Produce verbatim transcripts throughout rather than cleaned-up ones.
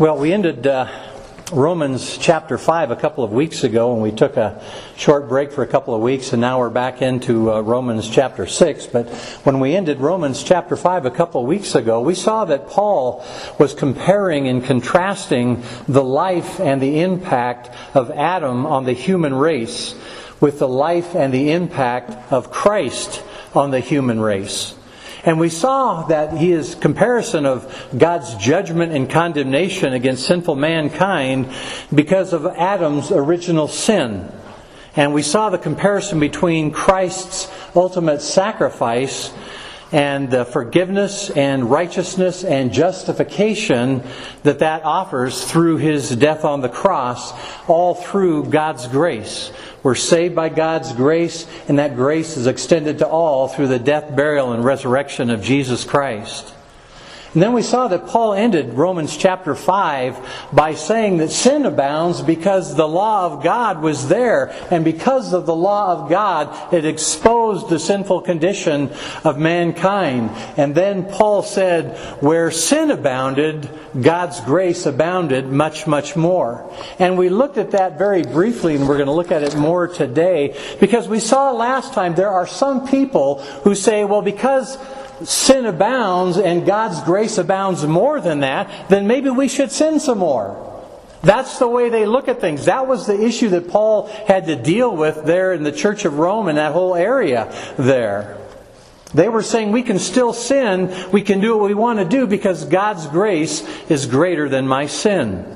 Well, we ended uh, Romans chapter five a couple of weeks ago, and we took a short break for a couple of weeks, and now we're back into uh, Romans chapter six. But when we ended Romans chapter five a couple of weeks ago, we saw that Paul was comparing and contrasting the life and the impact of Adam on the human race with the life and the impact of Christ on the human race. And we saw that his comparison of God's judgment and condemnation against sinful mankind because of Adam's original sin. And we saw the comparison between Christ's ultimate sacrifice and the forgiveness and righteousness and justification that that offers through His death on the cross, all through God's grace. We're saved by God's grace, and that grace is extended to all through the death, burial, and resurrection of Jesus Christ. And then we saw that Paul ended Romans chapter five by saying that sin abounds because the law of God was there. And because of the law of God, it exposed the sinful condition of mankind. And then Paul said, where sin abounded, God's grace abounded much, much more. And we looked at that very briefly, and we're going to look at it more today. Because we saw last time there are some people who say, well, because sin abounds and God's grace abounds more than that, then maybe we should sin some more. That's the way they look at things. That was the issue that Paul had to deal with there in the Church of Rome and that whole area there. They were saying we can still sin, we can do what we want to do because God's grace is greater than my sin.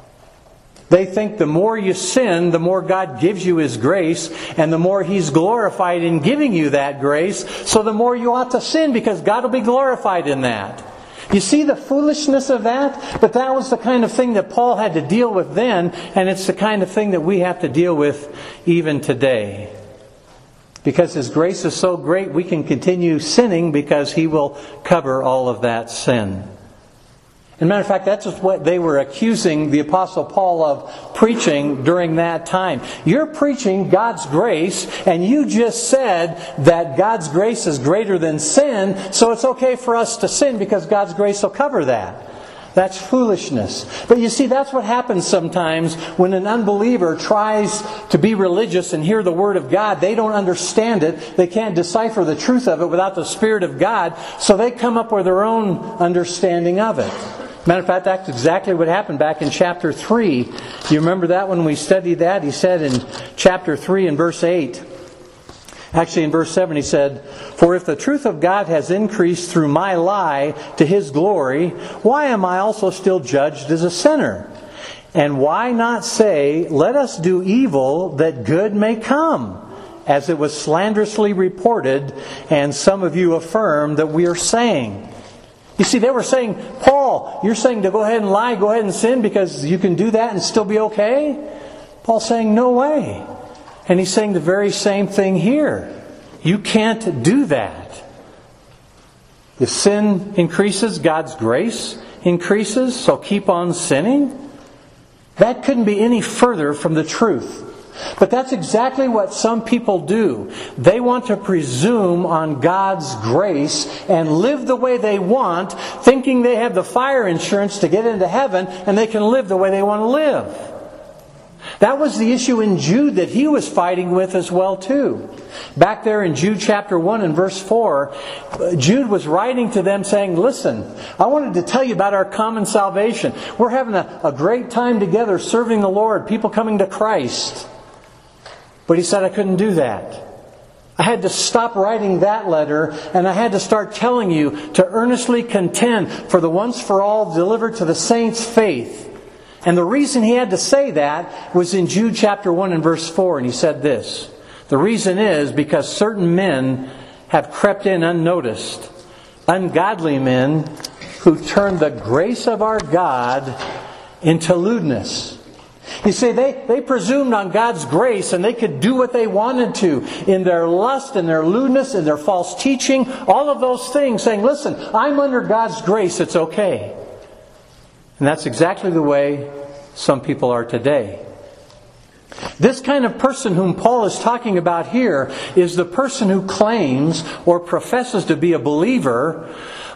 They think the more you sin, the more God gives you His grace, and the more He's glorified in giving you that grace, so the more you ought to sin because God will be glorified in that. You see the foolishness of that? But that was the kind of thing that Paul had to deal with then, and it's the kind of thing that we have to deal with even today. Because His grace is so great, we can continue sinning because He will cover all of that sin. As a matter of fact, that's what they were accusing the Apostle Paul of preaching during that time. You're preaching God's grace, and you just said that God's grace is greater than sin, so it's okay for us to sin because God's grace will cover that. That's foolishness. But you see, that's what happens sometimes when an unbeliever tries to be religious and hear the Word of God. They don't understand it. They can't decipher the truth of it without the Spirit of God, so they come up with their own understanding of it. Matter of fact, that's exactly what happened back in chapter three. You remember that when we studied that? He said in chapter three and verse eight, actually in verse seven he said, for if the truth of God has increased through my lie to His glory, why am I also still judged as a sinner? And why not say, let us do evil that good may come, as it was slanderously reported, and some of you affirm that we are saying. You see, they were saying, Paul, you're saying to go ahead and lie, go ahead and sin because you can do that and still be okay? Paul's saying, no way. And he's saying the very same thing here. You can't do that. If sin increases, God's grace increases, so keep on sinning. That couldn't be any further from the truth. But that's exactly what some people do. They want to presume on God's grace and live the way they want, thinking they have the fire insurance to get into heaven and they can live the way they want to live. That was the issue in Jude that he was fighting with as well too. Back there in Jude chapter one and verse four, Jude was writing to them saying, listen, I wanted to tell you about our common salvation. We're having a, a great time together serving the Lord, people coming to Christ. But he said I couldn't do that. I had to stop writing that letter, and I had to start telling you to earnestly contend for the once for all delivered to the saints' faith. And the reason he had to say that was in Jude chapter one and verse four, and he said this. The reason is because certain men have crept in unnoticed, ungodly men who turned the grace of our God into lewdness. You see, they, they presumed on God's grace and they could do what they wanted to in their lust and their lewdness and their false teaching, all of those things, saying, listen, I'm under God's grace, it's okay. And that's exactly the way some people are today. This kind of person whom Paul is talking about here is the person who claims or professes to be a believer,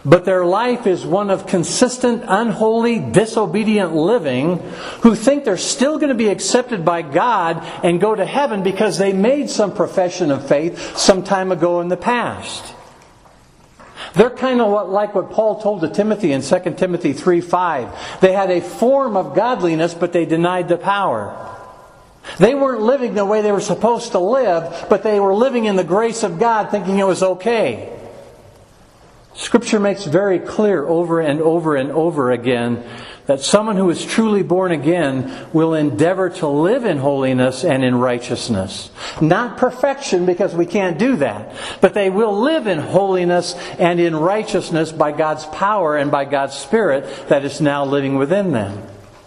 but their life is one of consistent, unholy, disobedient living, who think they're still going to be accepted by God and go to heaven because they made some profession of faith some time ago in the past. They're kind of what, like what Paul told to Timothy in Second Timothy three five. They had a form of godliness, but they denied the power. They weren't living the way they were supposed to live, but they were living in the grace of God, thinking it was okay. Scripture makes very clear over and over and over again that someone who is truly born again will endeavor to live in holiness and in righteousness. Not perfection, because we can't do that. But they will live in holiness and in righteousness by God's power and by God's Spirit that is now living within them.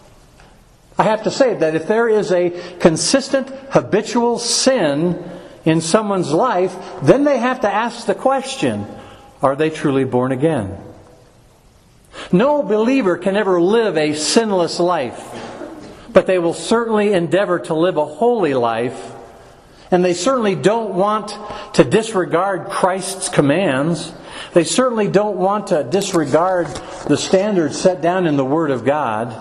I have to say that if there is a consistent, habitual sin in someone's life, then they have to ask the question, are they truly born again? No believer can ever live a sinless life, but they will certainly endeavor to live a holy life, and they certainly don't want to disregard Christ's commands. They certainly don't want to disregard the standards set down in the Word of God.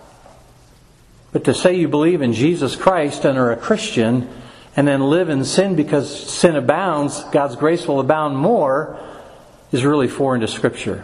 But to say you believe in Jesus Christ and are a Christian, and then live in sin because sin abounds, God's grace will abound more, is really foreign to Scripture.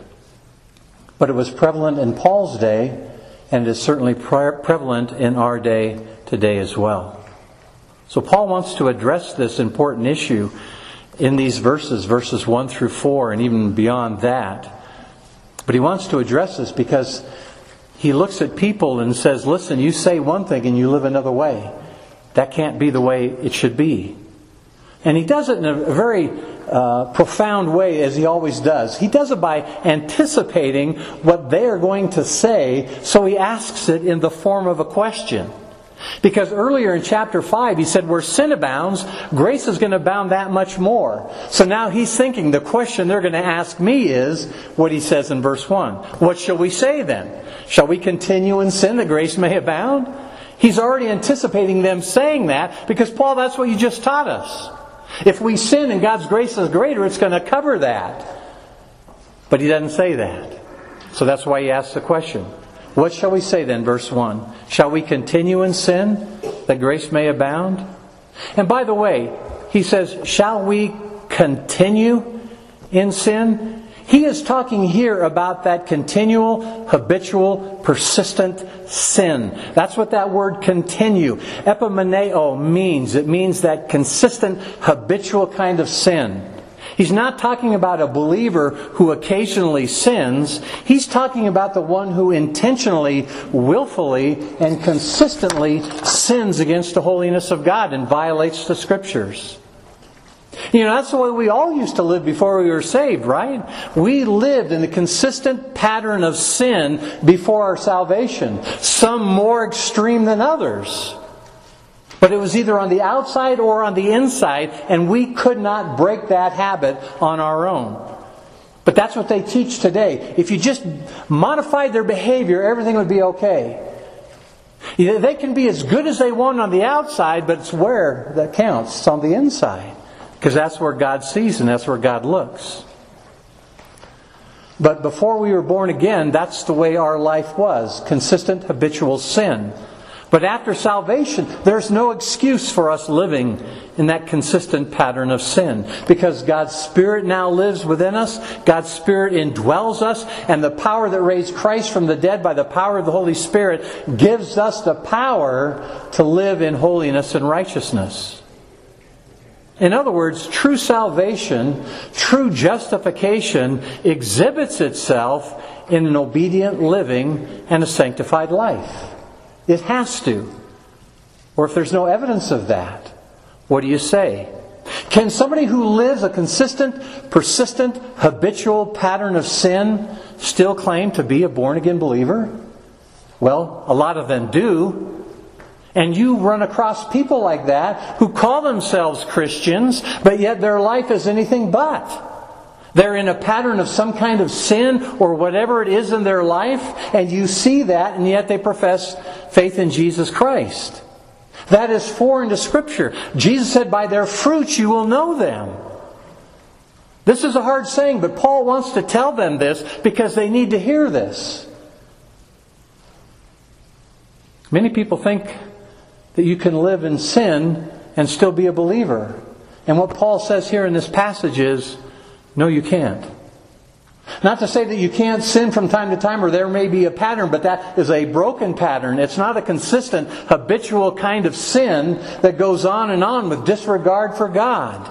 But it was prevalent in Paul's day, and it is certainly pre- prevalent in our day today as well. So Paul wants to address this important issue in these verses, verses one through four, and even beyond that. But he wants to address this because he looks at people and says, listen, you say one thing and you live another way. That can't be the way it should be. And he does it in a very uh, profound way, as he always does. He does it by anticipating what they are going to say, so he asks it in the form of a question. Because earlier in chapter five, he said, where sin abounds, grace is going to abound that much more. So now he's thinking the question they're going to ask me is what he says in verse one. What shall we say then? Shall we continue in sin that grace may abound? He's already anticipating them saying that because, Paul, that's what you just taught us. If we sin and God's grace is greater, it's going to cover that. But he doesn't say that. So that's why he asks the question. What shall we say then, verse one? Shall we continue in sin that grace may abound? And by the way, he says, shall we continue in sin? He is talking here about that continual, habitual, persistent sin. That's what that word continue, epimeneo, means. It means that consistent, habitual kind of sin. He's not talking about a believer who occasionally sins. He's talking about the one who intentionally, willfully, and consistently sins against the holiness of God and violates the Scriptures. You know, that's the way we all used to live before we were saved, right? We lived in a consistent pattern of sin before our salvation. Some more extreme than others. But it was either on the outside or on the inside, and we could not break that habit on our own. But that's what they teach today. If you just modified their behavior, everything would be okay. They can be as good as they want on the outside, but it's where that counts. It's on the inside. Because that's where God sees and that's where God looks. But before we were born again, that's the way our life was. Consistent, habitual sin. But after salvation, there's no excuse for us living in that consistent pattern of sin. Because God's Spirit now lives within us. God's Spirit indwells us. And the power that raised Christ from the dead by the power of the Holy Spirit gives us the power to live in holiness and righteousness. In other words, true salvation, true justification exhibits itself in an obedient living and a sanctified life. It has to. Or if there's no evidence of that, what do you say? Can somebody who lives a consistent, persistent, habitual pattern of sin still claim to be a born-again believer? Well, a lot of them do. And you run across people like that who call themselves Christians, but yet their life is anything but. They're in a pattern of some kind of sin or whatever it is in their life, and you see that, and yet they profess faith in Jesus Christ. That is foreign to Scripture. Jesus said, by their fruits you will know them. This is a hard saying, but Paul wants to tell them this because they need to hear this. Many people think that you can live in sin and still be a believer. And what Paul says here in this passage is, no, you can't. Not to say that you can't sin from time to time, or there may be a pattern, but that is a broken pattern. It's not a consistent, habitual kind of sin that goes on and on with disregard for God.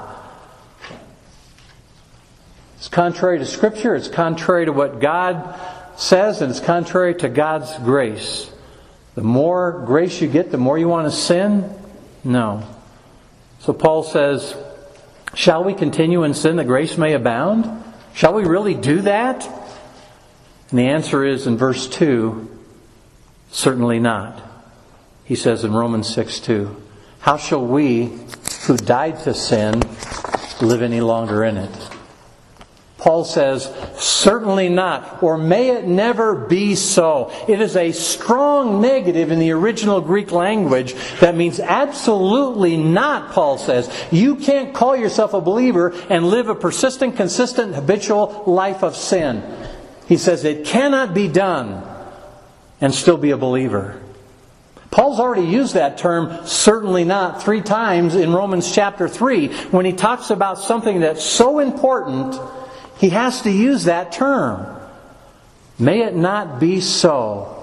It's contrary to Scripture, it's contrary to what God says, and it's contrary to God's grace. The more grace you get, the more you want to sin? No. So Paul says, shall we continue in sin that grace may abound? Shall we really do that? And the answer is in verse two, certainly not. He says in Romans six two, how shall we who died to sin live any longer in it? Paul says, certainly not, or may it never be so. It is a strong negative in the original Greek language that means absolutely not, Paul says. You can't call yourself a believer and live a persistent, consistent, habitual life of sin. He says it cannot be done and still be a believer. Paul's already used that term, certainly not, three times in Romans chapter three when he talks about something that's so important. He has to use that term. May it not be so.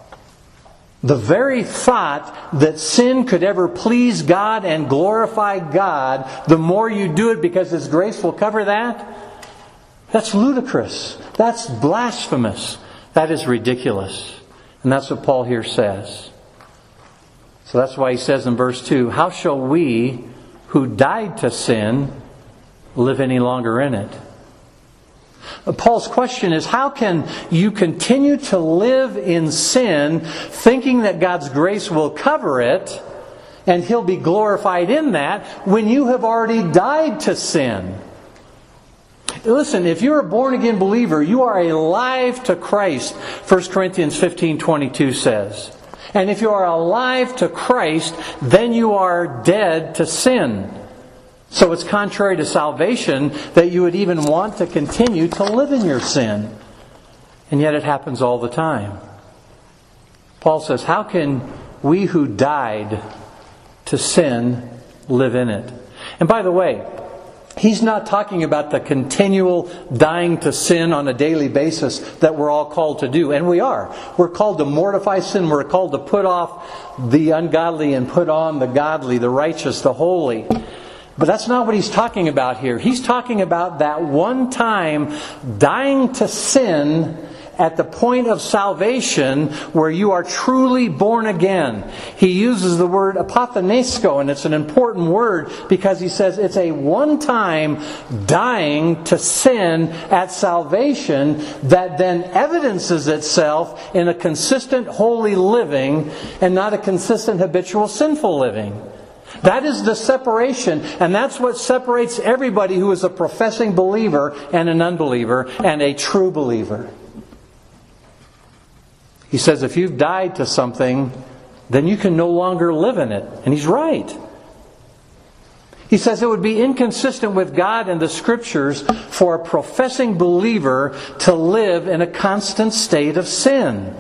The very thought that sin could ever please God and glorify God, the more you do it because His grace will cover that, that's ludicrous. That's blasphemous. That is ridiculous. And that's what Paul here says. So that's why he says in verse two, how shall we who died to sin live any longer in it? Paul's question is, how can you continue to live in sin thinking that God's grace will cover it and He'll be glorified in that when you have already died to sin? Listen, if you're a born-again believer, you are alive to Christ, First Corinthians fifteen twenty-two says. And if you are alive to Christ, then you are dead to sin. So it's contrary to salvation that you would even want to continue to live in your sin. And yet it happens all the time. Paul says, how can we who died to sin live in it? And by the way, he's not talking about the continual dying to sin on a daily basis that we're all called to do. And we are. We're called to mortify sin. We're called to put off the ungodly and put on the godly, the righteous, the holy. But that's not what he's talking about here. He's talking about that one time dying to sin at the point of salvation where you are truly born again. He uses the word apothenesko, and it's an important word because he says it's a one-time dying to sin at salvation that then evidences itself in a consistent holy living and not a consistent habitual sinful living. That is the separation, and that's what separates everybody who is a professing believer and an unbeliever and a true believer. He says if you've died to something, then you can no longer live in it. And he's right. He says it would be inconsistent with God and the Scriptures for a professing believer to live in a constant state of sin.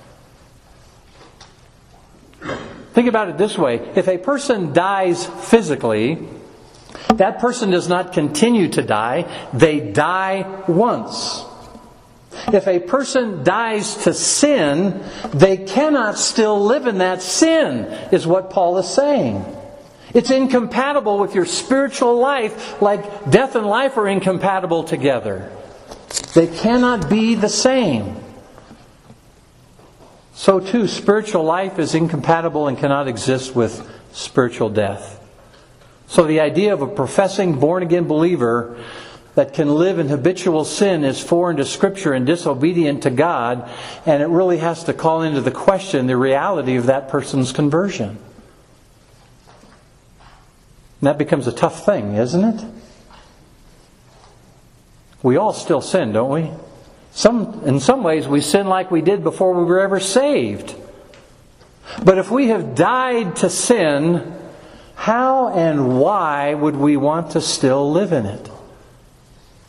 Think about it this way. If a person dies physically, that person does not continue to die. They die once. If a person dies to sin, they cannot still live in that sin, is what Paul is saying. It's incompatible with your spiritual life, like death and life are incompatible together. They cannot be the same. So too, spiritual life is incompatible and cannot exist with spiritual death. So the idea of a professing born-again believer that can live in habitual sin is foreign to Scripture and disobedient to God, and it really has to call into the question the reality of that person's conversion. And that becomes a tough thing, isn't it? We all still sin, don't we? Some, in some ways, we sin like we did before we were ever saved. But if we have died to sin, how and why would we want to still live in it?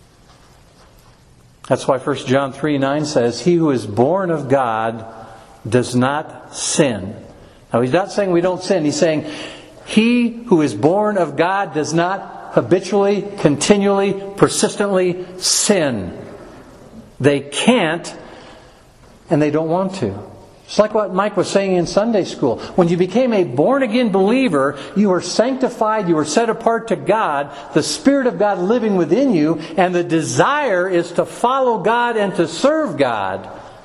That's why First John three nine says, "He who is born of God does not sin." Now, he's not saying we don't sin. He's saying, he who is born of God does not habitually, continually, persistently sin. They can't, and they don't want to. It's like what Mike was saying in Sunday school. When you became a born-again believer, you were sanctified, you were set apart to God, the Spirit of God living within you, and the desire is to follow God and to serve God.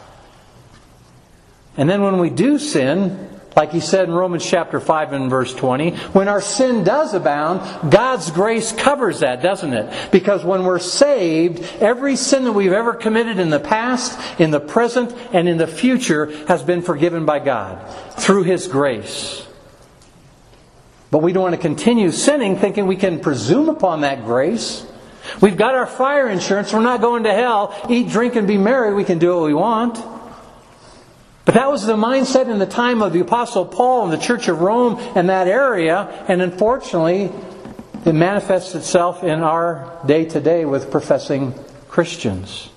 And then when we do sin, like he said in Romans chapter five and verse twenty, when our sin does abound, God's grace covers that, doesn't it? Because when we're saved, every sin that we've ever committed in the past, in the present, and in the future has been forgiven by God through His grace. But we don't want to continue sinning thinking we can presume upon that grace. We've got our fire insurance. We're not going to hell. Eat, drink, and be merry. We can do what we want. But that was the mindset in the time of the Apostle Paul and the Church of Rome and that area. And unfortunately, it manifests itself in our day to day with professing Christians.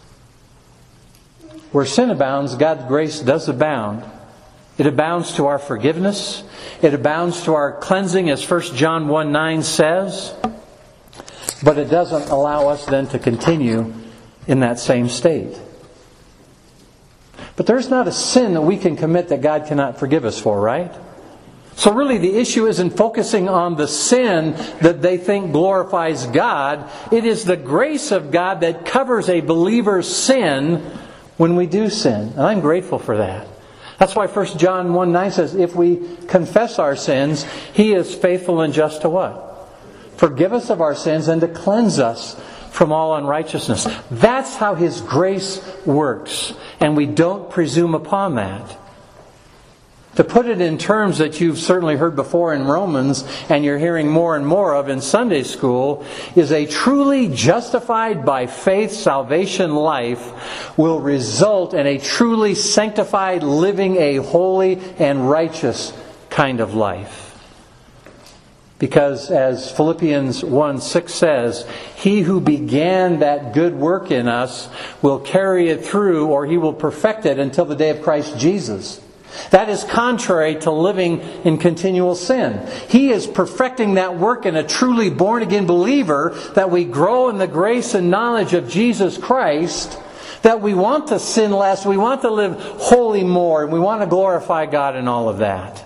Where sin abounds, God's grace does abound. It abounds to our forgiveness. It abounds to our cleansing, as First John one nine says. But it doesn't allow us then to continue in that same state. But there's not a sin that we can commit that God cannot forgive us for, right? So really the issue isn't focusing on the sin that they think glorifies God. It is the grace of God that covers a believer's sin when we do sin. And I'm grateful for that. That's why First John one nine says, if we confess our sins, He is faithful and just to what? Forgive us of our sins and to cleanse us from all unrighteousness. That's how His grace works. And we don't presume upon that. To put it in terms that you've certainly heard before in Romans, and you're hearing more and more of in Sunday school, is a truly justified by faith salvation life will result in a truly sanctified, living a holy and righteous kind of life. Because as Philippians one six says, He who began that good work in us will carry it through, or He will perfect it until the day of Christ Jesus. That is contrary to living in continual sin. He is perfecting that work in a truly born-again believer, that we grow in the grace and knowledge of Jesus Christ, that we want to sin less, we want to live holy more, and we want to glorify God in all of that.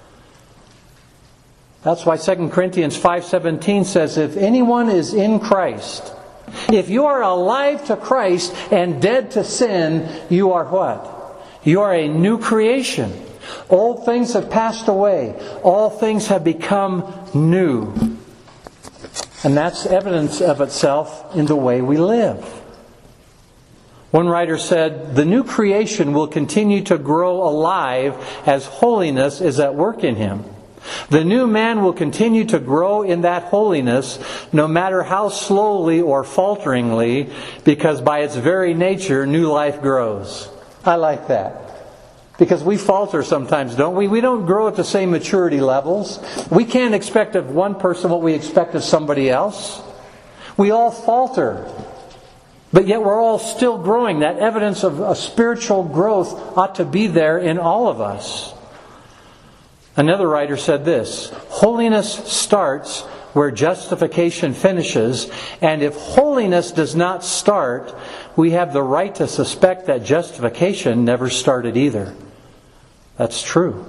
That's why Second Corinthians five seventeen says, if anyone is in Christ, if you are alive to Christ and dead to sin, you are what? You are a new creation. Old things have passed away. All things have become new. And that's evidence of itself in the way we live. One writer said, the new creation will continue to grow alive as holiness is at work in him. The new man will continue to grow in that holiness no matter how slowly or falteringly, because by its very nature, new life grows. I like that. Because we falter sometimes, don't we? We don't grow at the same maturity levels. We can't expect of one person what we expect of somebody else. We all falter. But yet we're all still growing. That evidence of a spiritual growth ought to be there in all of us. Another writer said this, holiness starts where justification finishes, and if holiness does not start, we have the right to suspect that justification never started either. That's true.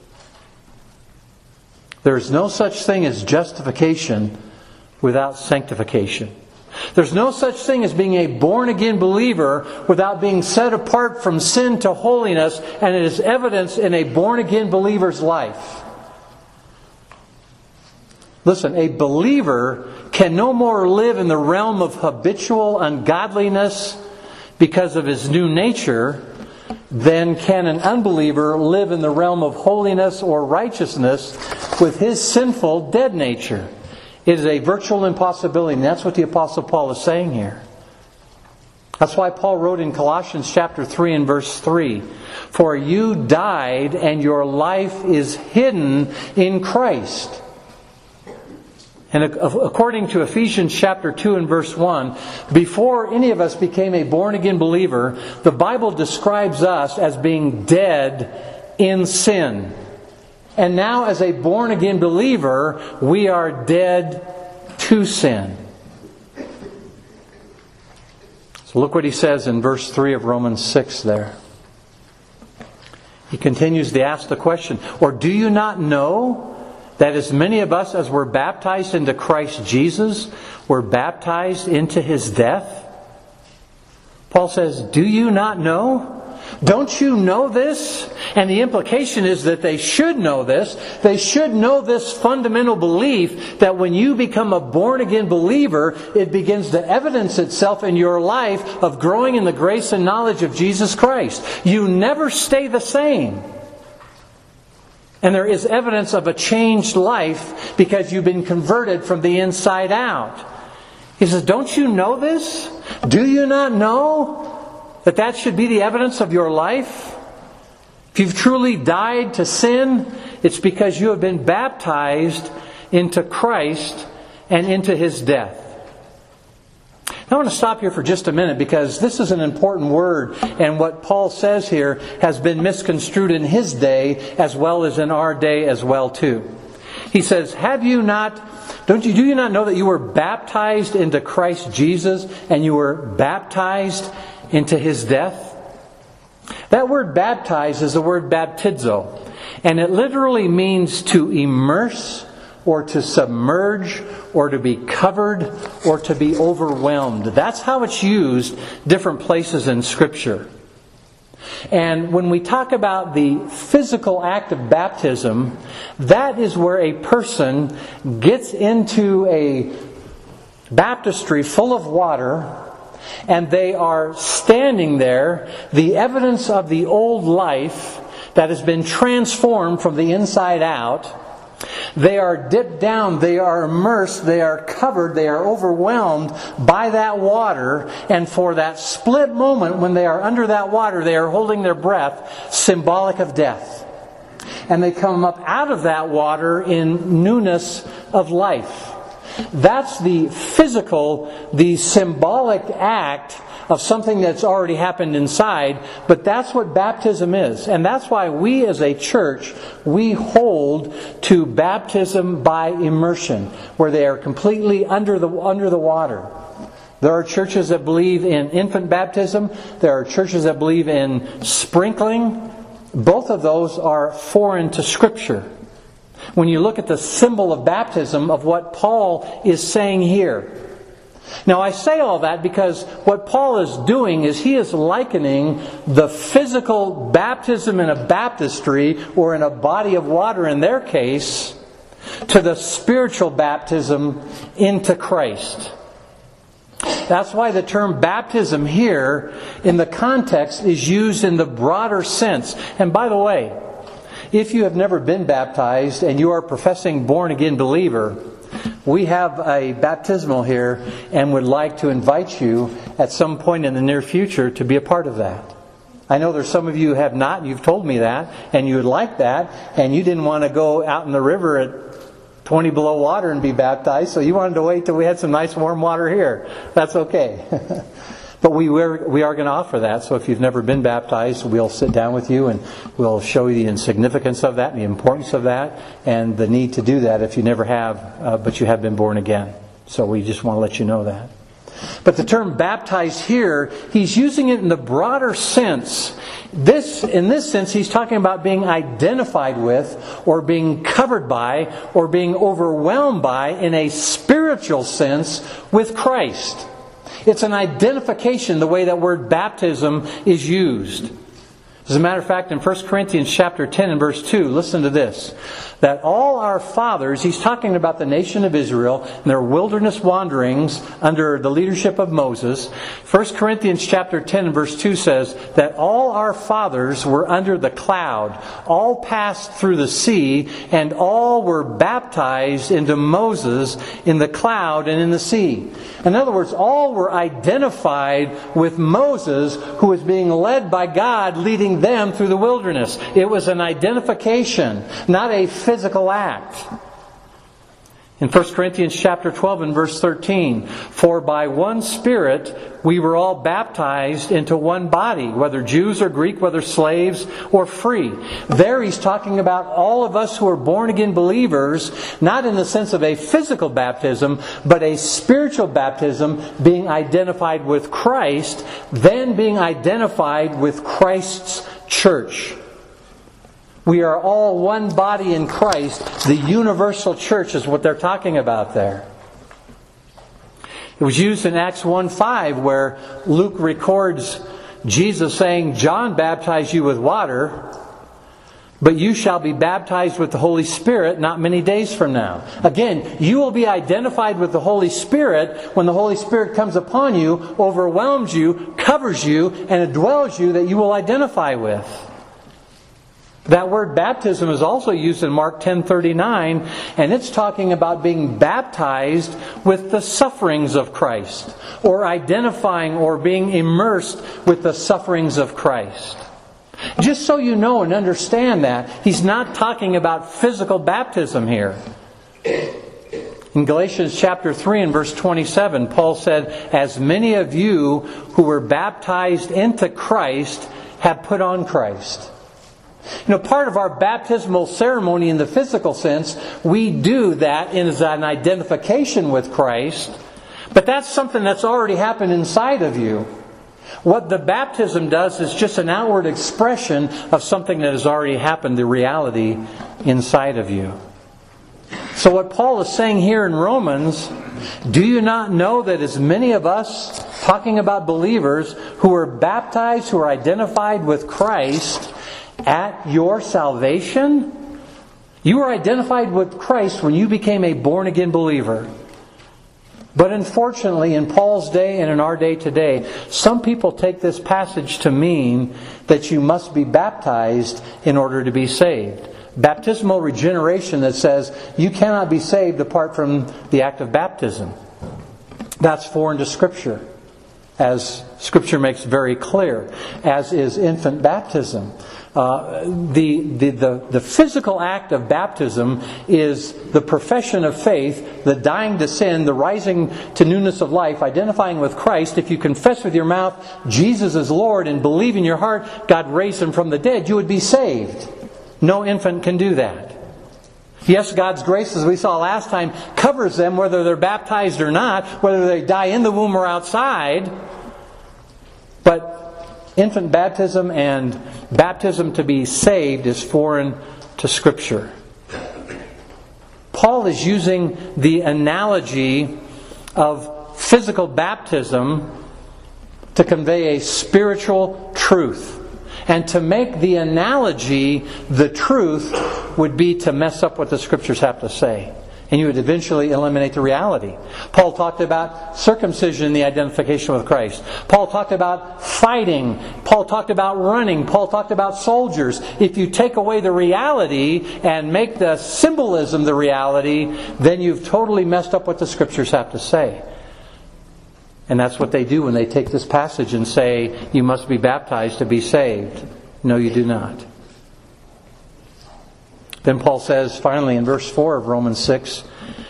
There's no such thing as justification without sanctification. There's no such thing as being a born-again believer without being set apart from sin to holiness, and it is evidenced in a born-again believer's life. Listen, a believer can no more live in the realm of habitual ungodliness because of his new nature than can an unbeliever live in the realm of holiness or righteousness with his sinful dead nature. It is a virtual impossibility, and that's what the Apostle Paul is saying here. That's why Paul wrote in Colossians chapter three and verse three, for you died and your life is hidden in Christ. And according to Ephesians chapter two and verse one, before any of us became a born-again believer, the Bible describes us as being dead in sin. And now as a born-again believer, we are dead to sin. So look what he says in verse three of Romans six there. He continues to ask the question, or do you not know that as many of us as were baptized into Christ Jesus were baptized into His death? Paul says, do you not know? Don't you know this? And the implication is that they should know this. They should know this fundamental belief that when you become a born-again believer, it begins to evidence itself in your life of growing in the grace and knowledge of Jesus Christ. You never stay the same. And there is evidence of a changed life because you've been converted from the inside out. He says, don't you know this? Do you not know that that should be the evidence of your life? If you've truly died to sin, it's because you have been baptized into Christ and into His death. I want to stop here for just a minute because this is an important word, and what Paul says here has been misconstrued in his day as well as in our day as well too. He says, "Have you not, don't you, do you not know that you were baptized into Christ Jesus and you were baptized into His death?" That word baptize is the word baptizo, and it literally means to immerse or to submerge or to be covered or to be overwhelmed. That's how it's used different places in Scripture. And when we talk about the physical act of baptism, that is where a person gets into a baptistry full of water and they are standing there, the evidence of the old life that has been transformed from the inside out. They are dipped down, they are immersed, they are covered, they are overwhelmed by that water. And for that split moment when they are under that water, they are holding their breath, symbolic of death. And they come up out of that water in newness of life. That's the physical, the symbolic act of something that's already happened inside, but that's what baptism is. And that's why we as a church, we hold to baptism by immersion, where they are completely under the under the water. There are churches that believe in infant baptism. There are churches that believe in sprinkling. Both of those are foreign to Scripture. When you look at the symbol of baptism of what Paul is saying here. Now I say all that because what Paul is doing is he is likening the physical baptism in a baptistry or in a body of water in their case to the spiritual baptism into Christ. That's why the term baptism here in the context is used in the broader sense. And by the way, if you have never been baptized and you are a professing born-again believer, we have a baptismal here and would like to invite you at some point in the near future to be a part of that. I know there's some of you who have not, and you've told me that, and you would like that, and you didn't want to go out in the river at twenty below water and be baptized, so you wanted to wait till we had some nice warm water here. That's okay. But we were, we are going to offer that. So if you've never been baptized, we'll sit down with you and we'll show you the insignificance of that and the importance of that and the need to do that if you never have, uh, but you have been born again. So we just want to let you know that. But the term baptized here, he's using it in the broader sense. This, in this sense, he's talking about being identified with or being covered by or being overwhelmed by in a spiritual sense with Christ. It's an identification, the way that word baptism is used. As a matter of fact, in First Corinthians chapter ten and verse two, listen to this. That all our fathers, he's talking about the nation of Israel and their wilderness wanderings under the leadership of Moses. First Corinthians chapter ten and verse two says that all our fathers were under the cloud, all passed through the sea, and all were baptized into Moses in the cloud and in the sea. In other words, all were identified with Moses, who was being led by God, leading them through the wilderness. It was an identification, not a physical act. In First Corinthians chapter twelve and verse thirteen, for by one Spirit we were all baptized into one body, whether Jews or Greek, whether slaves or free. There he's talking about all of us who are born again believers, not in the sense of a physical baptism, but a spiritual baptism, being identified with Christ, then being identified with Christ's church. We are all one body in Christ. The universal church is what they're talking about there. It was used in Acts one five where Luke records Jesus saying, John baptized you with water, but you shall be baptized with the Holy Spirit not many days from now. Again, you will be identified with the Holy Spirit when the Holy Spirit comes upon you, overwhelms you, covers you, and indwells you, that you will identify with. That word baptism is also used in Mark ten thirty-nine, and it's talking about being baptized with the sufferings of Christ, or identifying or being immersed with the sufferings of Christ. Just so you know and understand that, he's not talking about physical baptism here. In Galatians chapter three and verse twenty-seven, Paul said, as many of you who were baptized into Christ have put on Christ. You know, part of our baptismal ceremony in the physical sense, we do that as an identification with Christ. But that's something that's already happened inside of you. What the baptism does is just an outward expression of something that has already happened, the reality inside of you. So what Paul is saying here in Romans, do you not know that as many of us, talking about believers, who are baptized, who are identified with Christ, at your salvation, you were identified with Christ when you became a born-again believer. But unfortunately, in Paul's day and in our day today, some people take this passage to mean that you must be baptized in order to be saved. Baptismal regeneration that says you cannot be saved apart from the act of baptism. That's foreign to Scripture, as Scripture makes very clear, as is infant baptism. Uh, the, the, the, the physical act of baptism is the profession of faith, the dying to sin, the rising to newness of life, identifying with Christ. If you confess with your mouth Jesus is Lord and believe in your heart God raised Him from the dead, you would be saved. No infant can do that. Yes, God's grace, as we saw last time, covers them whether they're baptized or not, whether they die in the womb or outside. But infant baptism and baptism to be saved is foreign to Scripture. Paul is using the analogy of physical baptism to convey a spiritual truth. And to make the analogy the truth would be to mess up what the Scriptures have to say. And you would eventually eliminate the reality. Paul talked about circumcision in the identification with Christ. Paul talked about fighting. Paul talked about running. Paul talked about soldiers. If you take away the reality and make the symbolism the reality, then you've totally messed up what the Scriptures have to say. And that's what they do when they take this passage and say, you must be baptized to be saved. No, you do not. Then Paul says, finally, in verse four of Romans six,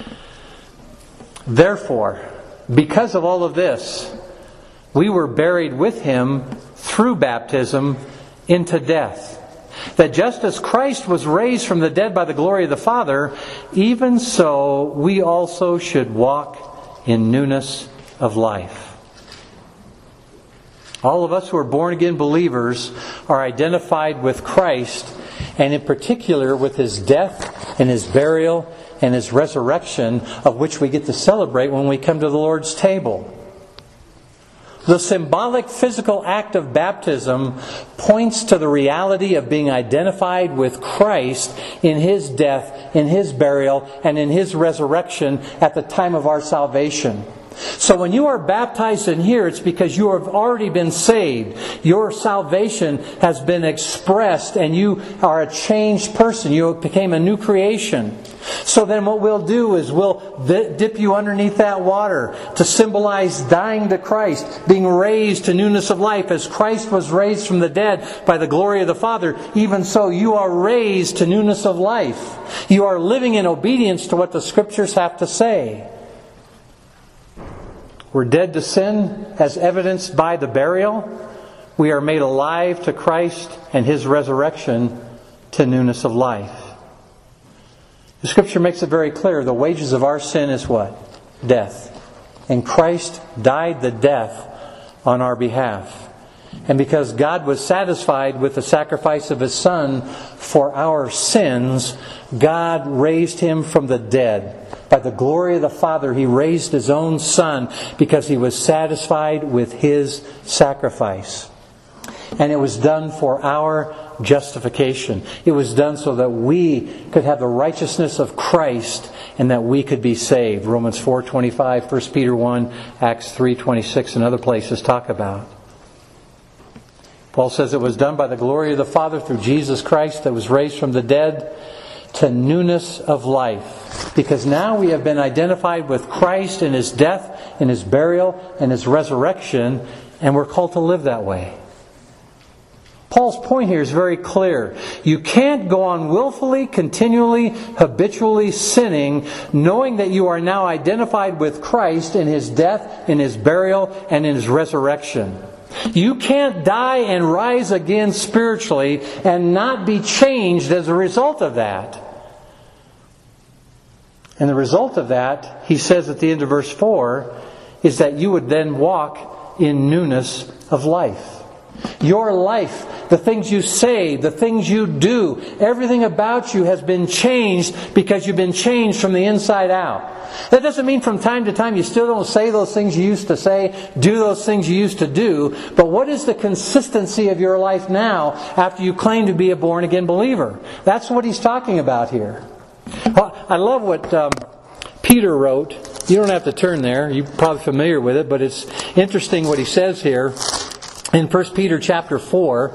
therefore, because of all of this, we were buried with Him through baptism into death. That just as Christ was raised from the dead by the glory of the Father, even so we also should walk in newness of life. All of us who are born-again believers are identified with Christ, and in particular with His death and His burial and His resurrection, of which we get to celebrate when we come to the Lord's table. The symbolic physical act of baptism points to the reality of being identified with Christ in His death, in His burial, and in His resurrection at the time of our salvation. So when you are baptized in here, it's because you have already been saved. Your salvation has been expressed and you are a changed person. You became a new creation. So then what we'll do is we'll dip you underneath that water to symbolize dying to Christ, being raised to newness of life. As Christ was raised from the dead by the glory of the Father, even so you are raised to newness of life. You are living in obedience to what the Scriptures have to say. We're dead to sin as evidenced by the burial. We are made alive to Christ and His resurrection to newness of life. The Scripture makes it very clear. The wages of our sin is what? Death. And Christ died the death on our behalf. And because God was satisfied with the sacrifice of His Son for our sins, God raised Him from the dead. By the glory of the Father, He raised His own Son because He was satisfied with His sacrifice. And it was done for our justification. It was done so that we could have the righteousness of Christ and that we could be saved. Romans four twenty-five, First Peter one, Acts three twenty-six, and other places talk about. Paul says it was done by the glory of the Father through Jesus Christ that was raised from the dead to newness of life. Because now we have been identified with Christ in His death, in His burial, and His resurrection, and we're called to live that way. Paul's point here is very clear. You can't go on willfully, continually, habitually sinning, knowing that you are now identified with Christ in His death, in His burial, and in His resurrection. You can't die and rise again spiritually and not be changed as a result of that. And the result of that, he says at the end of verse four, is that you would then walk in newness of life. Your life, the things you say, the things you do, everything about you has been changed because you've been changed from the inside out. That doesn't mean from time to time you still don't say those things you used to say, do those things you used to do. But what is the consistency of your life now after you claim to be a born-again believer? That's what he's talking about here. I love what um, Peter wrote. You don't have to turn there. You're probably familiar with it, but it's interesting what he says here. In First Peter chapter four,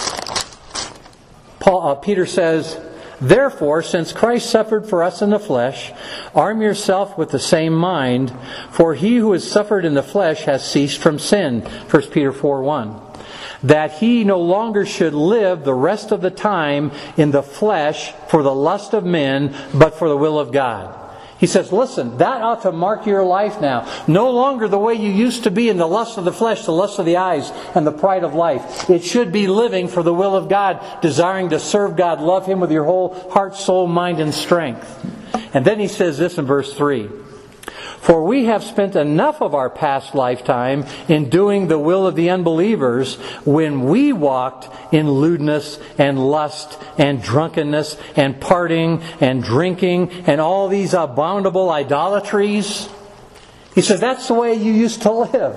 Paul, uh, Peter says, "Therefore, since Christ suffered for us in the flesh, arm yourself with the same mind, for he who has suffered in the flesh has ceased from sin." First Peter four one. "That he no longer should live the rest of the time in the flesh for the lust of men, but for the will of God." He says, listen, that ought to mark your life now. No longer the way you used to be in the lust of the flesh, the lust of the eyes, and the pride of life. It should be living for the will of God, desiring to serve God, love Him with your whole heart, soul, mind, and strength. And then he says this in verse three. "For we have spent enough of our past lifetime in doing the will of the unbelievers when we walked in lewdness and lust and drunkenness and partying and drinking and all these abominable idolatries." He says that's the way you used to live.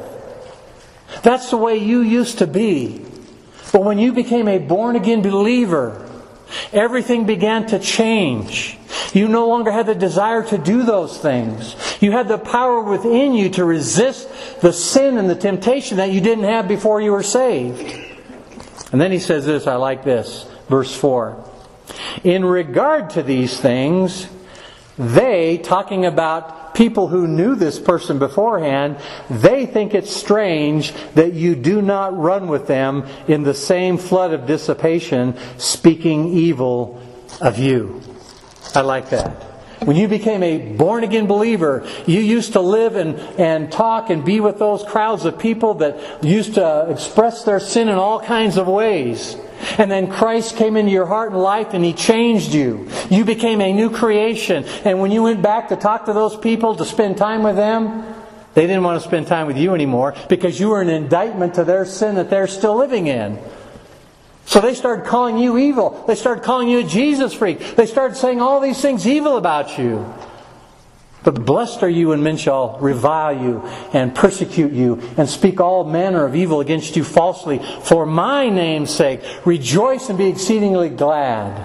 That's the way you used to be. But when you became a born-again believer, everything began to change. You no longer had the desire to do those things. You had the power within you to resist the sin and the temptation that you didn't have before you were saved. And then he says this, I like this, verse four. "In regard to these things, they," talking about people who knew this person beforehand, "they think it strange that you do not run with them in the same flood of dissipation, speaking evil of you." I like that. When you became a born-again believer, you used to live and, and talk and be with those crowds of people that used to express their sin in all kinds of ways. And then Christ came into your heart and life and He changed you. You became a new creation. And when you went back to talk to those people, to spend time with them, they didn't want to spend time with you anymore because you were an indictment to their sin that they're still living in. So they started calling you evil. They started calling you a Jesus freak. They started saying all these things evil about you. But blessed are you when men shall revile you and persecute you and speak all manner of evil against you falsely. For my name's sake, rejoice and be exceedingly glad.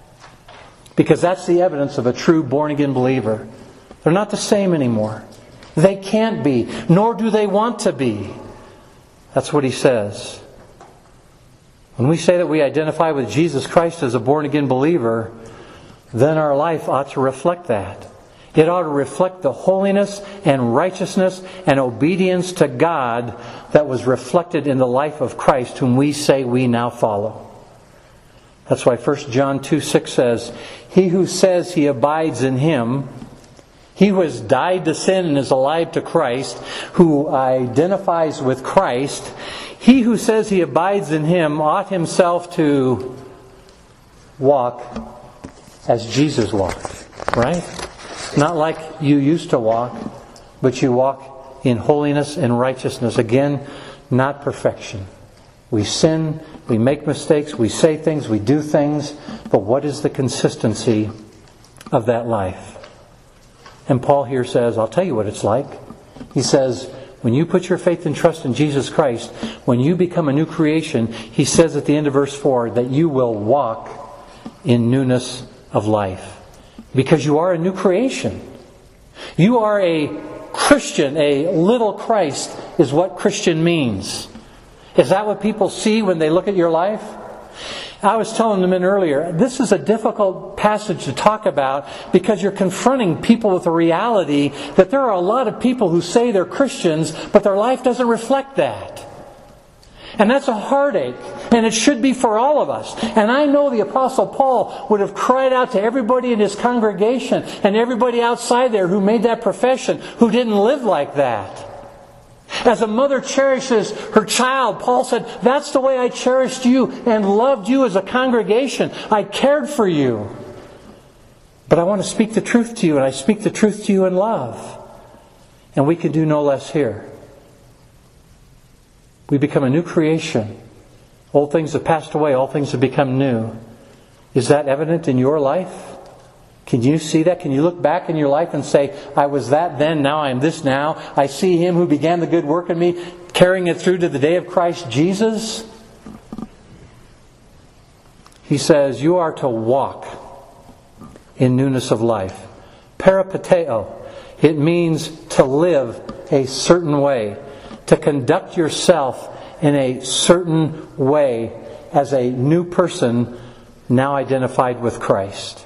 Because that's the evidence of a true born-again believer. They're not the same anymore. They can't be, nor do they want to be. That's what he says. When we say that we identify with Jesus Christ as a born-again believer, then our life ought to reflect that. It ought to reflect the holiness and righteousness and obedience to God that was reflected in the life of Christ, whom we say we now follow. That's why First John two six says, "He who says he abides in Him, he who has died to sin and is alive to Christ, who identifies with Christ, he who says he abides in Him ought himself to walk as Jesus walked." Right? Not like you used to walk, but you walk in holiness and righteousness. Again, not perfection. We sin, we make mistakes, we say things, we do things, but what is the consistency of that life? And Paul here says, I'll tell you what it's like. He says, when you put your faith and trust in Jesus Christ, when you become a new creation, he says at the end of verse four that you will walk in newness of life. Because you are a new creation. You are a Christian. A little Christ is what Christian means. Is that what people see when they look at your life? I was telling the men earlier, this is a difficult passage to talk about because you're confronting people with the reality that there are a lot of people who say they're Christians, but their life doesn't reflect that. And that's a heartache. And it should be for all of us. And I know the Apostle Paul would have cried out to everybody in his congregation and everybody outside there who made that profession, who didn't live like that. As a mother cherishes her child, Paul said, that's the way I cherished you and loved you as a congregation. I cared for you. But I want to speak the truth to you, and I speak the truth to you in love. And we can do no less here. We become a new creation. Old things have passed away, all things have become new. Is that evident in your life? Can you see that? Can you look back in your life and say, I was that then, now I am this now. I see Him who began the good work in me, carrying it through to the day of Christ Jesus? He says, you are to walk in newness of life. Peripateo. It means to live a certain way. To conduct yourself in a certain way as a new person now identified with Christ.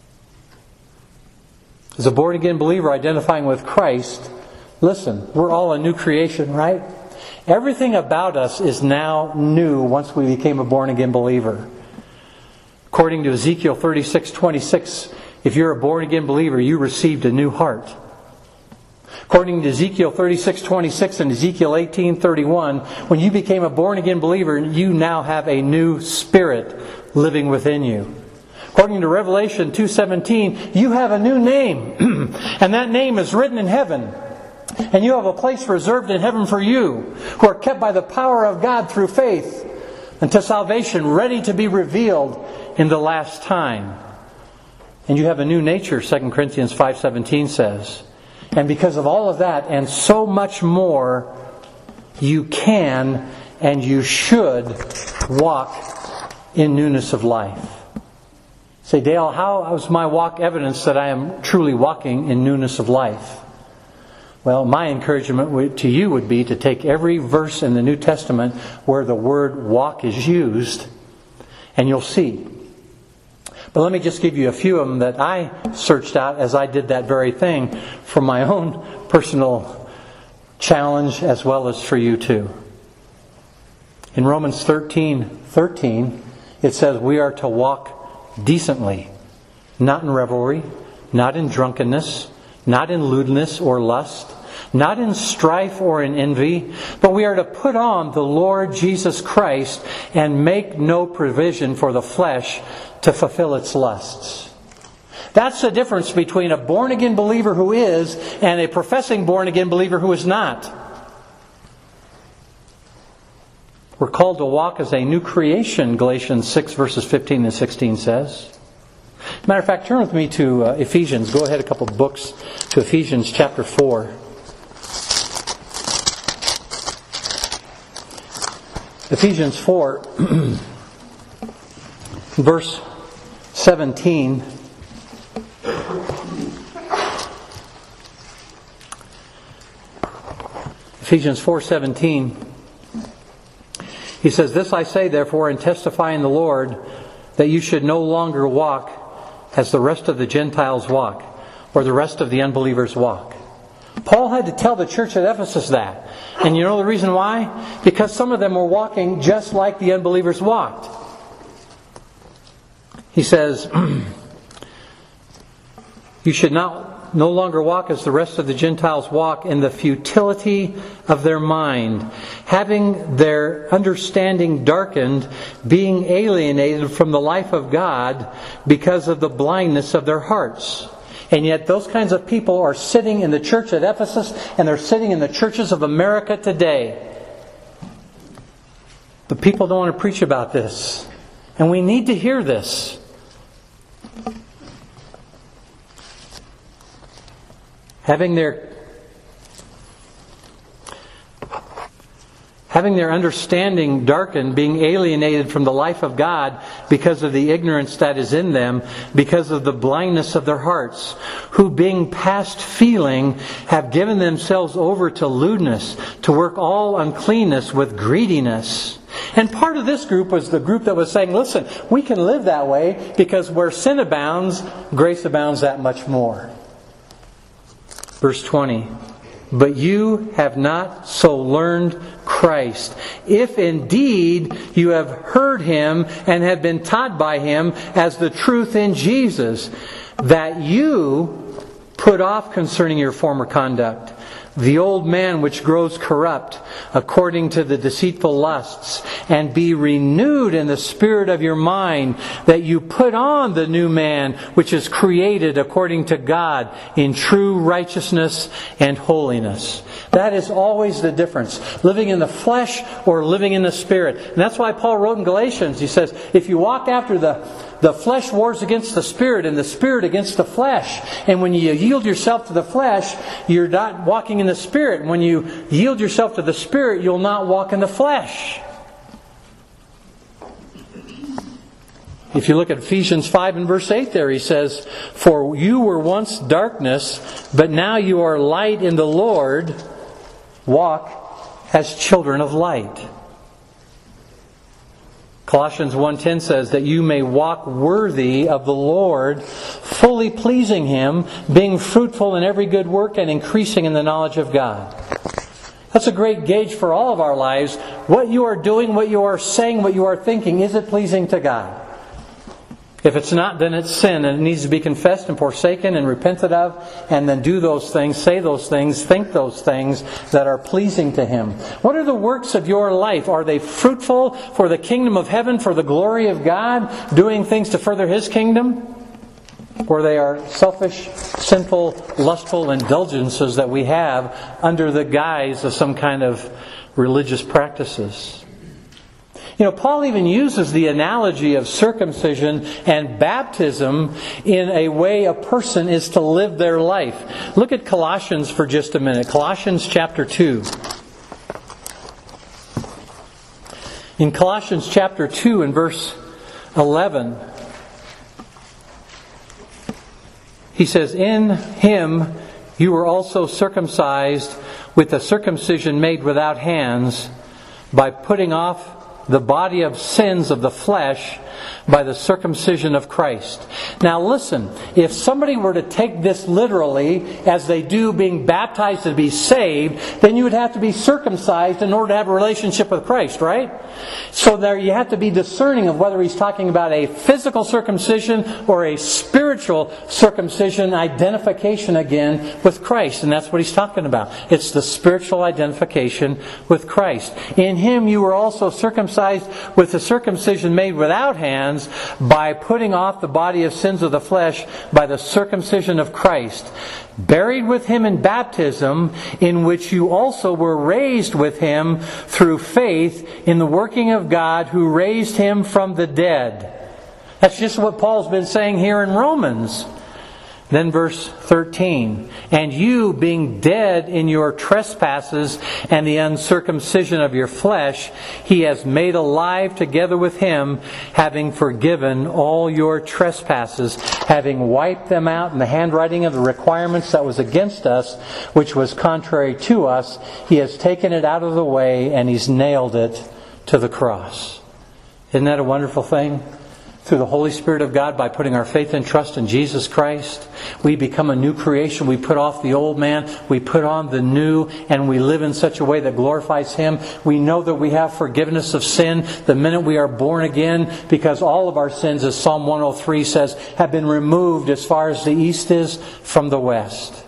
As a born-again believer identifying with Christ, listen, we're all a new creation, right? Everything about us is now new once we became a born-again believer. According to Ezekiel thirty-six twenty-six, if you're a born-again believer, you received a new heart. According to Ezekiel thirty-six twenty-six and Ezekiel eighteen thirty-one, when you became a born-again believer, you now have a new spirit living within you. According to Revelation two seventeen, you have a new name, and that name is written in heaven. And you have a place reserved in heaven for you, who are kept by the power of God through faith unto salvation, ready to be revealed in the last time. And you have a new nature, Second Corinthians five seventeen says. And because of all of that and so much more, you can and you should walk in newness of life. Say, Dale, how is my walk evidence that I am truly walking in newness of life? Well, my encouragement to you would be to take every verse in the New Testament where the word walk is used, and you'll see. But let me just give you a few of them that I searched out as I did that very thing for my own personal challenge as well as for you too. In Romans thirteen thirteen, it says we are to walk decently, not in revelry, not in drunkenness, not in lewdness or lust, not in strife or in envy, but we are to put on the Lord Jesus Christ and make no provision for the flesh to fulfill its lusts. That's the difference between a born-again believer who is and a professing born-again believer who is not. We're called to walk as a new creation, Galatians six verses fifteen and sixteen says. Matter of fact, turn with me to uh, Ephesians. Go ahead a couple books to Ephesians chapter four. Ephesians four, verse seventeen. Ephesians four seventeen. He says, "This I say, therefore, and testify in the Lord, that you should no longer walk as the rest of the Gentiles walk, or the rest of the unbelievers walk." Paul had to tell the church at Ephesus that. And you know the reason why? Because some of them were walking just like the unbelievers walked. He says, "You should not no longer walk as the rest of the Gentiles walk, in the futility of their mind, having their understanding darkened, being alienated from the life of God because of the blindness of their hearts." And yet those kinds of people are sitting in the church at Ephesus, and they're sitting in the churches of America today. But people don't want to preach about this. And we need to hear this. Having their having their understanding darkened, being alienated from the life of God because of the ignorance that is in them, because of the blindness of their hearts, who being past feeling have given themselves over to lewdness, to work all uncleanness with greediness. And part of this group was the group that was saying, listen, we can live that way because where sin abounds, grace abounds that much more. Verse twenty, "But you have not so learned Christ, if indeed you have heard Him and have been taught by Him as the truth in Jesus, that you put off concerning your former conduct the old man which grows corrupt according to the deceitful lusts, and be renewed in the spirit of your mind, that you put on the new man which is created according to God in true righteousness and holiness." That is always the difference. Living in the flesh or living in the Spirit. And that's why Paul wrote in Galatians, he says, if you walk after the The flesh wars against the Spirit, and the Spirit against the flesh. And when you yield yourself to the flesh, you're not walking in the Spirit. When you yield yourself to the Spirit, you'll not walk in the flesh. If you look at Ephesians five and verse eight there, he says, "For you were once darkness, but now you are light in the Lord. Walk as children of light." Colossians one ten says that you may walk worthy of the Lord, fully pleasing Him, being fruitful in every good work and increasing in the knowledge of God. That's a great gauge for all of our lives. What you are doing, what you are saying, what you are thinking, is it pleasing to God? If it's not, then it's sin, and it needs to be confessed and forsaken and repented of, and then do those things, say those things, think those things that are pleasing to Him. What are the works of your life? Are they fruitful for the kingdom of heaven, for the glory of God, doing things to further His kingdom? Or they are selfish, sinful, lustful indulgences that we have under the guise of some kind of religious practices? You know, Paul even uses the analogy of circumcision and baptism in a way a person is to live their life. Look at Colossians for just a minute. Colossians chapter two. In Colossians chapter two and verse eleven, he says, "In Him you were also circumcised with a circumcision made without hands, by putting off the body of sins of the flesh by the circumcision of Christ." Now listen, if somebody were to take this literally, as they do being baptized to be saved, then you would have to be circumcised in order to have a relationship with Christ, right? So there you have to be discerning of whether he's talking about a physical circumcision or a spiritual circumcision, identification again with Christ. And that's what he's talking about. It's the spiritual identification with Christ. "In Him you were also circumcised with the circumcision made without hands, by putting off the body of sins of the flesh by the circumcision of Christ, buried with Him in baptism, in which you also were raised with Him through faith in the working of God who raised Him from the dead." That's just what Paul's been saying here in Romans. Then verse thirteen, and you being dead in your trespasses and the uncircumcision of your flesh, He has made alive together with Him, having forgiven all your trespasses, having wiped them out in the handwriting of the requirements that was against us, which was contrary to us. He has taken it out of the way, and He's nailed it to the cross. Isn't that a wonderful thing? Through the Holy Spirit of God, by putting our faith and trust in Jesus Christ, we become a new creation. We put off the old man, we put on the new, and we live in such a way that glorifies Him. We know that we have forgiveness of sin the minute we are born again, because all of our sins, as Psalm one oh three says, have been removed as far as the east is from the west.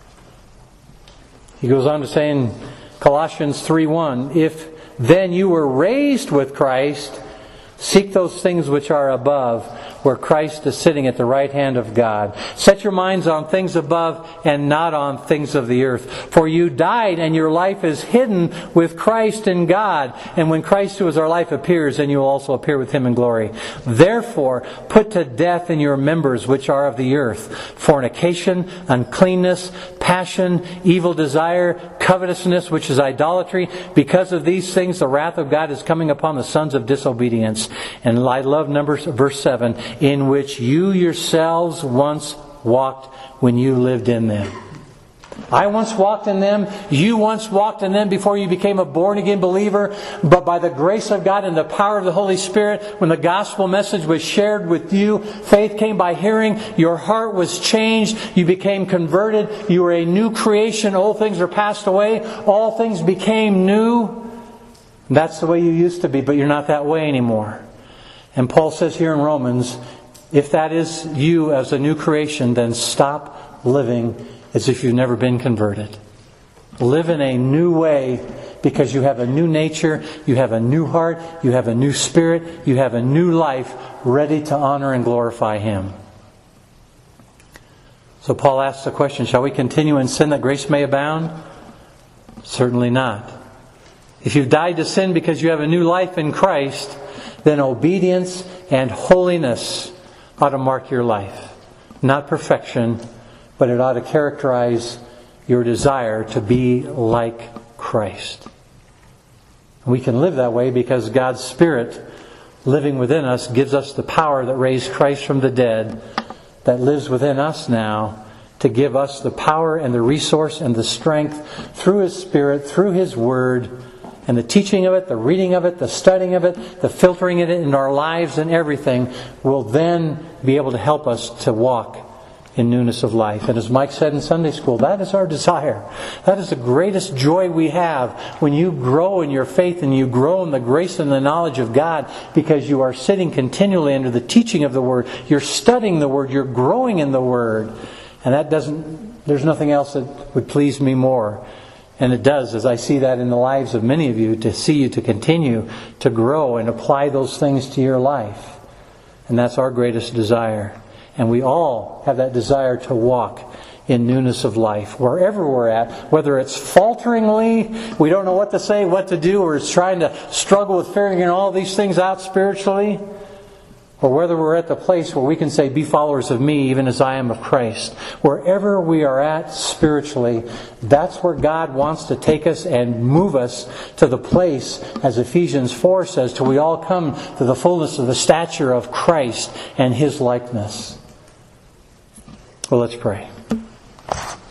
He goes on to say in Colossians three one, if then you were raised with Christ, seek those things which are above, where Christ is sitting at the right hand of God. Set your minds on things above and not on things of the earth. For you died, and your life is hidden with Christ in God. And when Christ, who is our life, appears, then you will also appear with Him in glory. Therefore, put to death in your members which are of the earth, fornication, uncleanness, passion, evil desire, covetousness, which is idolatry. Because of these things, the wrath of God is coming upon the sons of disobedience. And I love Numbers, verse seven, in which you yourselves once walked when you lived in them. I once walked in them. You once walked in them before you became a born-again believer. But by the grace of God and the power of the Holy Spirit, when the gospel message was shared with you, faith came by hearing. Your heart was changed. You became converted. You were a new creation. Old things are passed away. All things became new. That's the way you used to be, but you're not that way anymore. And Paul says here in Romans, if that is you as a new creation, then stop living as if you've never been converted. Live in a new way, because you have a new nature, you have a new heart, you have a new spirit, you have a new life ready to honor and glorify Him. So Paul asks the question, shall we continue in sin that grace may abound? Certainly not. If you've died to sin because you have a new life in Christ, then obedience and holiness ought to mark your life. Not perfection, but it ought to characterize your desire to be like Christ. We can live that way because God's Spirit living within us gives us the power that raised Christ from the dead, that lives within us now, to give us the power and the resource and the strength through His Spirit, through His Word, and the teaching of it, the reading of it, the studying of it, the filtering it in our lives and everything will then be able to help us to walk in newness of life. And as Mike said in Sunday school, that is our desire. That is the greatest joy we have when you grow in your faith and you grow in the grace and the knowledge of God, because you are sitting continually under the teaching of the Word. You're studying the Word. You're growing in the Word. And that doesn't, there's nothing else that would please me more. And it does, as I see that in the lives of many of you, to see you to continue to grow and apply those things to your life. And that's our greatest desire. And we all have that desire to walk in newness of life, wherever we're at, whether it's falteringly, we don't know what to say, what to do, or it's trying to struggle with figuring all these things out spiritually, or whether we're at the place where we can say, be followers of me even as I am of Christ. Wherever we are at spiritually, that's where God wants to take us and move us to the place, as Ephesians four says, till we all come to the fullness of the stature of Christ and His likeness. Well, let's pray.